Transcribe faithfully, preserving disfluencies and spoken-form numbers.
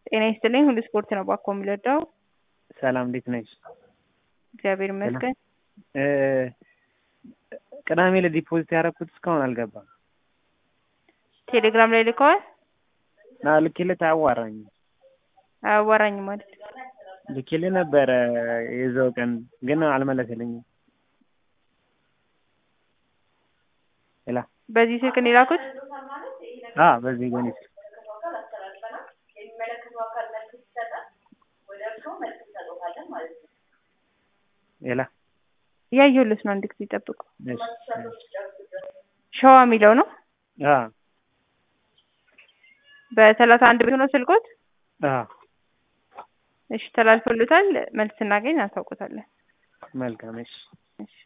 ጤና ይስጥልኝ ሁሉ ስፖርት ነው ባኮ የሚለዳው። ሰላም እንዴት ነሽ? እግዚአብሔር ይመስገን። እ ቅዳሜ ላይ ዲፖዚት ያደረኩት እስካሁን አልገባም። ቴሌግራም ላይ ልከዋል? ና ልኬለት አያዋራኝ አያዋራኝ ማለት ልኬለት ነበረ የዛው ቀን ግን አልመለሰልኝም። ሄላ በዚህ ስልክ ነው የላኩት? አ በዚህ ጎን ሄላ ያየሁልሽ ነው። አንድ ጊዜ ጠብቁ። እሺ ሸዋ የሚለው ነው? አ በሰላሳ አንድ ብር ነው ስልኮት? አ እሺ ተላልፎልታል። መልስ እናገኝ አሳውቁታለን። መልካም እሺ። እሺ